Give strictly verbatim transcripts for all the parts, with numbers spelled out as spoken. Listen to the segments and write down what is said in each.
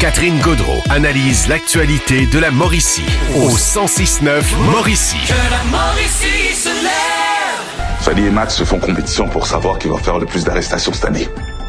Catherine Gaudreault analyse l'actualité de la Mauricie au cent six neuf Mauricie. Que la Mauricie se lève. Fali et Max se font compétition pour savoir qui va faire le plus d'arrestations cette année.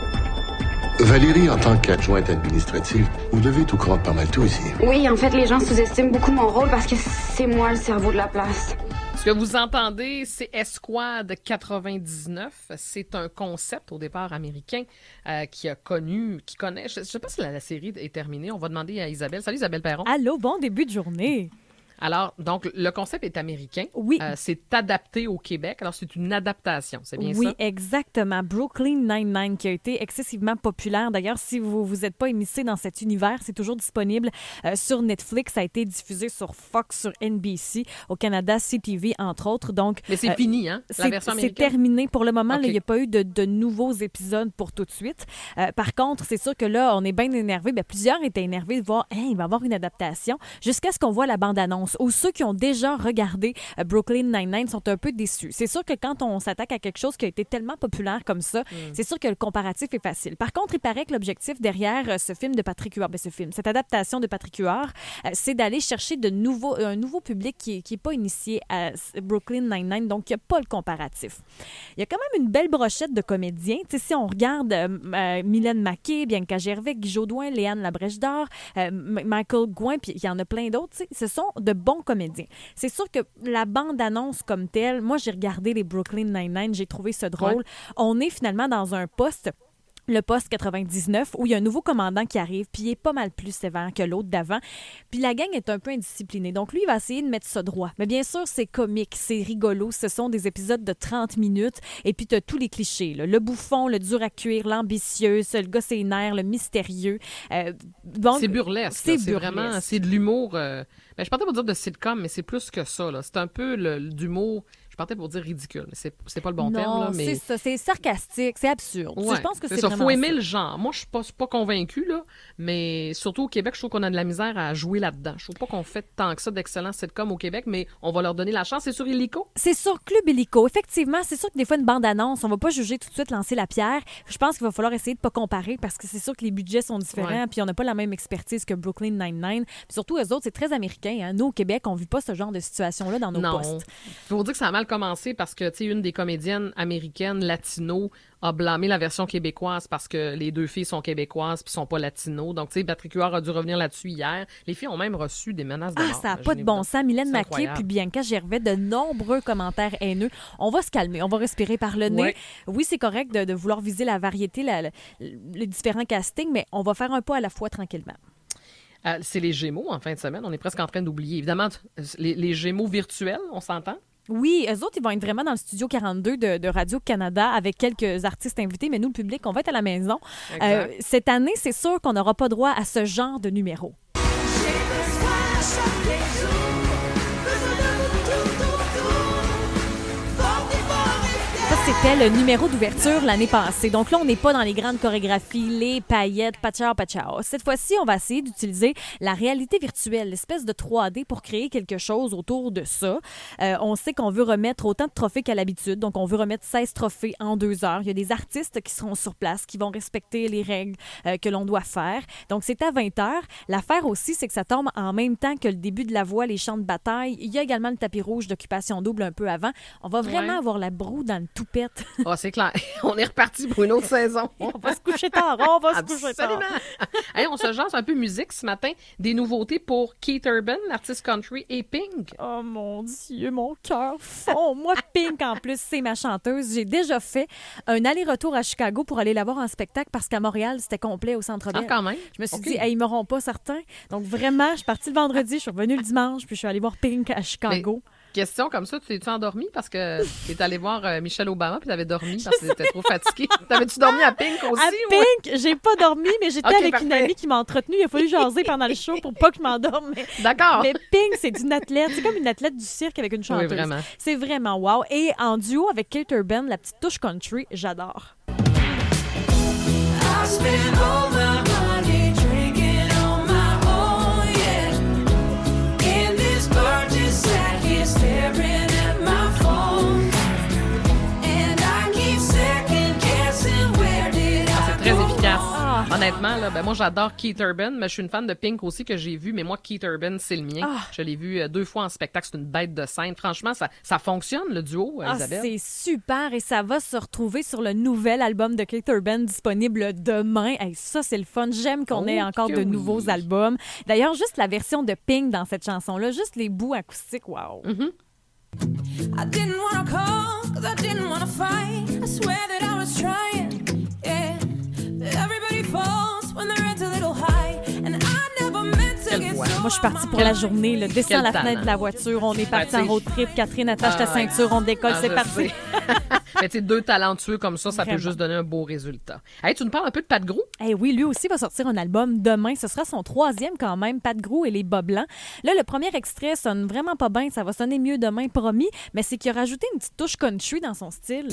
Valérie, en tant qu'adjointe administrative, vous devez tout croire pas mal tout ici. Oui, en fait, les gens sous-estiment beaucoup mon rôle parce que c'est moi le cerveau de la place. Ce que vous entendez, c'est Esquad quatre-vingt-dix-neuf. C'est un concept au départ américain euh, qui a connu, qui connaît. Je ne sais pas si la, la série est terminée. On va demander à Isabelle. Salut Isabelle Perron. Allô, bon début de journée. Alors, donc, le concept est américain. Oui. Euh, c'est adapté au Québec. Alors, c'est une adaptation, c'est bien oui, ça? Oui, exactement. Brooklyn Nine-Nine, qui a été excessivement populaire. D'ailleurs, si vous vous êtes pas immiscé dans cet univers, c'est toujours disponible euh, sur Netflix. Ça a été diffusé sur Fox, sur N B C, au Canada, C T V, entre autres. Donc, mais c'est euh, fini, hein? La version américaine? C'est terminé. Pour le moment, okay. il n'y a pas eu de, de nouveaux épisodes pour tout de suite. Euh, par contre, c'est sûr que là, on est bien énervés. Bien, plusieurs étaient énervés de voir, hey, il va y avoir une adaptation, jusqu'à ce qu'on voit la bande-annonce. Ou ceux qui ont déjà regardé euh, Brooklyn Nine-Nine sont un peu déçus. C'est sûr que quand on s'attaque à quelque chose qui a été tellement populaire comme ça, mm. c'est sûr que le comparatif est facile. Par contre, il paraît que l'objectif derrière euh, ce film de Patrick Huard, ben, ce film, cette adaptation de Patrick Huard, euh, c'est d'aller chercher de nouveaux, un nouveau public qui n'est pas initié à Brooklyn Nine-Nine, donc il n'y a pas le comparatif. Il y a quand même une belle brochette de comédiens. T'sais, si on regarde euh, euh, Mylène Maquet, Bianca Gervais, Guy Jodoin, Léane Labrèche d'Or, euh, Michael Gouin, puis il y en a plein d'autres, ce sont de bons comédiens. C'est sûr que la bande-annonce comme telle, moi, j'ai regardé les Brooklyn Nine-Nine, j'ai trouvé ça drôle. Ouais. On est finalement dans un poste... le poste quatre-vingt-dix-neuf, où il y a un nouveau commandant qui arrive, puis il est pas mal plus sévère que l'autre d'avant. Puis la gang est un peu indisciplinée. Donc lui, il va essayer de mettre ça droit. Mais bien sûr, c'est comique, c'est rigolo. Ce sont des épisodes de trente minutes. Et puis tu as tous les clichés. Là. Le bouffon, le dur à cuire, l'ambitieux, le gars sénère, le mystérieux. Euh, donc, c'est burlesque. C'est, c'est burlesque. vraiment, c'est de l'humour. Euh, ben, je partais pour dire de sitcom, mais c'est plus que ça. Là. C'est un peu le, d'humour... Je partais pour dire ridicule, mais c'est, c'est pas le bon non, terme. Là, mais... c'est ça. C'est sarcastique, c'est absurde. Ouais, je pense que c'est, c'est ça. vraiment Faut aimer ça. le genre. Moi, je suis pas, pas convaincue, là, mais surtout au Québec, je trouve qu'on a de la misère à jouer là-dedans. Je trouve pas qu'on fait tant que ça d'excellents sitcoms au Québec, mais on va leur donner la chance. C'est sur Illico? C'est sur Club Illico. Effectivement, c'est sûr que des fois, une bande-annonce, on va pas juger tout de suite, lancer la pierre. Je pense qu'il va falloir essayer de pas comparer parce que c'est sûr que les budgets sont différents ouais. puis on n'a pas la même expertise que Brooklyn Nine-Nine. Puis surtout, eux autres, c'est très américain. Hein? Nous, au Québec, on vit pas ce genre de situation-là dans nos non. postes. Faut dire que ça a mal commencé parce que tu sais, une des comédiennes américaines latino a blâmé la version québécoise parce que les deux filles sont québécoises puis sont pas latino. Donc, tu sais, Patrick Huard a dû revenir là-dessus hier. Les filles ont même reçu des menaces de mort. Ah, ça n'a pas de bon sens. Mylène Maquet puis Bianca Gervais, de nombreux commentaires haineux. On va se calmer, on va respirer par le nez. Ouais. Oui, c'est correct de, de vouloir viser la variété, la, la, les différents castings, mais on va faire un pas à la fois tranquillement. Euh, c'est les Gémeaux en fin de semaine. On est presque en train d'oublier. Évidemment, les, les Gémeaux virtuels, on s'entend? Oui, eux autres, ils vont être vraiment dans le studio quarante-deux de, de Radio-Canada avec quelques artistes invités, mais nous, le public, on va être à la maison. Euh, cette année, c'est sûr qu'on n'aura pas droit à ce genre de numéro. C'était le numéro d'ouverture l'année passée. Donc là, on n'est pas dans les grandes chorégraphies, les paillettes, pachao, pachao. Cette fois-ci, on va essayer d'utiliser la réalité virtuelle, l'espèce de trois D pour créer quelque chose autour de ça. Euh, on sait qu'on veut remettre autant de trophées qu'à l'habitude. Donc, on veut remettre seize trophées en deux heures. Il y a des artistes qui seront sur place, qui vont respecter les règles euh, que l'on doit faire. Donc, c'est à vingt heures. L'affaire aussi, c'est que ça tombe en même temps que le début de la voix, les champs de bataille. Il y a également le tapis rouge d'occupation double un peu avant. On va vraiment ouais. avoir la broue dans le toupet. Oh, c'est clair. On est reparti pour une autre saison. On va se coucher tard. On va se Absolument. coucher tard. Hey, on se jase un peu musique ce matin. Des nouveautés pour Keith Urban, l'artiste country, et Pink. Oh mon Dieu, mon cœur fond. Moi, Pink, en plus, c'est ma chanteuse. J'ai déjà fait un aller-retour à Chicago pour aller la voir en spectacle parce qu'à Montréal, c'était complet au Centre Bell. Ah, quand même. Je me suis okay. dit, hey, ils m'auront pas certains. Donc, vraiment, je suis partie le vendredi, je suis revenue le dimanche, puis je suis allée voir Pink à Chicago. Mais... Question comme ça, tu t'es-tu endormi parce que tu es allé voir euh, Michelle Obama puis tu avais dormi parce que tu étais trop fatiguée? T'avais-tu dormi à Pink aussi? À ou... Pink, j'ai pas dormi, mais j'étais okay, avec parfait. une amie qui m'a entretenue. Il a fallu jaser pendant le show pour pas que je m'endorme. Mais... D'accord. Mais Pink, c'est une athlète. C'est comme une athlète du cirque avec une chanteuse. Oui, vraiment. C'est vraiment wow. Et en duo avec Keith Urban, la petite touche country, j'adore. Honnêtement, honnêtement, là, ben moi, j'adore Keith Urban, mais je suis une fan de Pink aussi que j'ai vu. Mais moi, Keith Urban, c'est le mien. Ah. Je l'ai vu euh, deux fois en spectacle. C'est une bête de scène. Franchement, ça, ça fonctionne, le duo, euh, Ah, Isabelle. c'est super et ça va se retrouver sur le nouvel album de Keith Urban disponible demain. Hey, ça, c'est le fun. J'aime qu'on Oh, ait encore que de oui. nouveaux albums. D'ailleurs, juste la version de Pink dans cette chanson-là, juste les bouts acoustiques, wow. Mm-hmm. I didn't wanna call, cause I didn't wanna fight. I swear that I was trying, yeah. But everybody falls when they're at a little high. And I never meant to Quelle get voix. so Moi, je suis partie on pour my la mind. journée. Là. Descends Quel la talent. fenêtre de la voiture. On est parti Ben, en t'sais, road trip. Catherine, attache Ah, ta ouais. ceinture. On décolle. Ah, c'est je parti. sais. Mais tu sais, deux talentueux comme ça, ça Vraiment. peut juste donner un beau résultat. Hey, tu nous parles un peu de Pat Grou? Eh oui, lui aussi va sortir un album demain. Ce sera son troisième quand même, Pat Grou et les Bas Blancs. Là, le premier extrait sonne vraiment pas bien. Ça va sonner mieux demain, promis. Mais c'est qu'il a rajouté une petite touche country dans son style.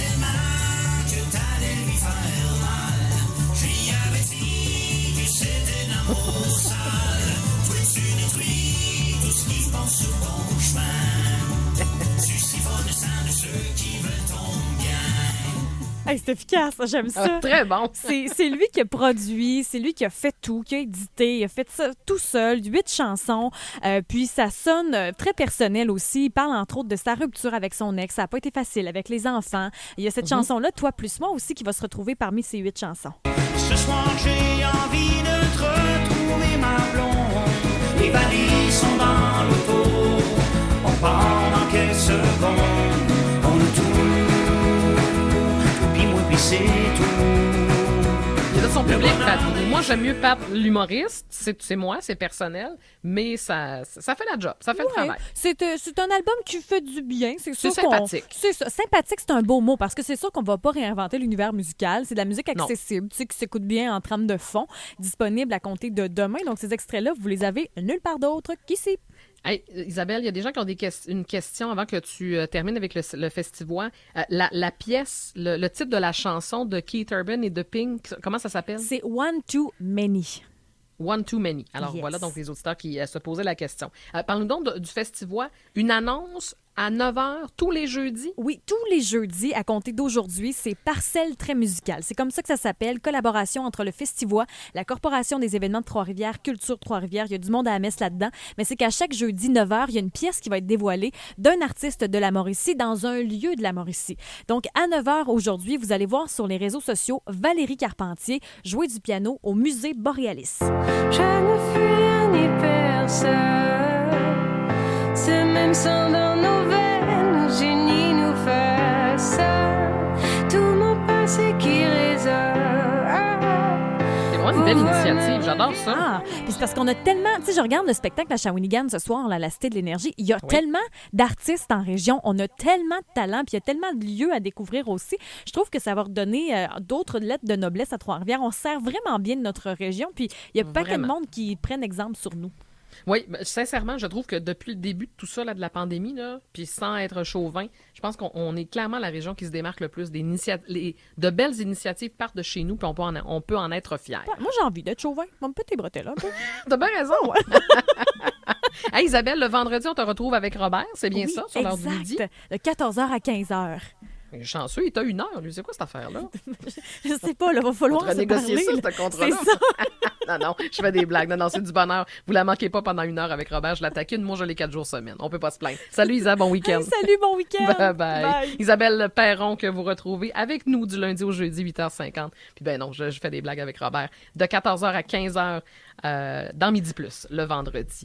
Hey, c'est efficace, j'aime ça. Ah, très bon. C'est, c'est lui qui a produit, c'est lui qui a fait tout, qui a édité, il a fait ça tout seul, huit chansons, euh, puis ça sonne euh, très personnel aussi. Il parle entre autres de sa rupture avec son ex, ça n'a pas été facile avec les enfants. Il y a cette Mm-hmm. chanson-là, Toi plus moi aussi, qui va se retrouver parmi ces huit chansons. Ce soir j'ai envie de te retrouver ma blonde. Les valises sont dans l'auto. On part dans quelques secondes. On a tout. Puis moi puis c'est tout. Il y a de son public, Pat Grou. Moi, j'aime mieux Pat l'humoriste. C'est, c'est moi, c'est personnel, mais ça, ça fait la job, ça fait le Ouais, travail. c'est, euh, c'est un album qui fait du bien. C'est, C'est sûr qu'on- sympathique. C'est ça. Sympathique, c'est un beau mot parce que c'est sûr qu'on va pas réinventer l'univers musical. C'est de la musique Non. accessible, tu sais, qui s'écoute bien en trame de fond, disponible à compter de demain. Donc, ces extraits-là, vous les avez nulle part d'autre qu'ici. Hey, Isabelle, il y a des gens qui ont des ques- une question avant que tu euh, termines avec le, le festival. Euh, la, la pièce, le, le titre de la chanson de Keith Urban et de Pink, comment ça s'appelle? C'est One Too Many. One Too Many. Alors Yes. voilà donc les auditeurs qui euh, se posaient la question. Euh, Parle-nous donc de- du festival. Une annonce à neuf heures tous les jeudis. Oui, tous les jeudis, à compter d'aujourd'hui, c'est Parcelle très musicale. C'est comme ça que ça s'appelle. Collaboration entre le Festivois, la Corporation des événements de Trois-Rivières, Culture Trois-Rivières. Il y a du monde à la messe là-dedans. Mais c'est qu'à chaque jeudi, neuf heures, il y a une pièce qui va être dévoilée d'un artiste de la Mauricie dans un lieu de la Mauricie. Donc, à neuf heures aujourd'hui, vous allez voir sur les réseaux sociaux Valérie Carpentier jouer du piano au musée Borealis. Je ne fuis ni personne. C'est même sang dans nos veines, nous unit, nous fait ça. Tout mon passé qui résonne. C'est vraiment une belle initiative. J'adore ça. Ah, puis c'est parce qu'on a tellement... Tu sais, je regarde le spectacle à Shawinigan ce soir, là, à la Cité de l'Énergie. Il y a Oui. tellement d'artistes en région. On a tellement de talent, puis il y a tellement de lieux à découvrir aussi. Je trouve que ça va redonner euh, d'autres lettres de noblesse à Trois-Rivières. On se sert vraiment bien de notre région, puis il y a pas de Vraiment. monde qui prennent exemple sur nous. Oui, ben, sincèrement, je trouve que depuis le début de tout ça, là, de la pandémie, là, puis sans être chauvin, je pense qu'on on est clairement la région qui se démarque le plus. Des initia- les- de belles initiatives partent de chez nous, puis on peut en, on peut en être fiers. Ouais, moi, j'ai envie d'être chauvin. Un peu tes bretelles, un peu. T'as bien raison. Hey, Isabelle, le vendredi, on te retrouve avec Robert, c'est bien Oui, ça, sur l'heure du midi? exact. De quatorze heures à quinze heures. Mais chanceux, il t'a une heure, lui. C'est quoi cette affaire-là? Je sais pas, là, va falloir On se va négocier parler, ça, là. ce contrat-là. C'est ça. Non, non, je fais des blagues. Non, non, c'est du bonheur. Vous la manquez pas pendant une heure avec Robert. Je la taquine. Moi, je l'ai quatre jours semaine. On peut pas se plaindre. Salut, Isa. Bon week-end. Hey, salut, bon week-end. Bye bye. Bye. Isabelle Perron, que vous retrouvez avec nous du lundi au jeudi, huit heures cinquante. Puis ben non, je, je fais des blagues avec Robert. De quatorze heures à quinze heures euh, dans Midi Plus, le vendredi.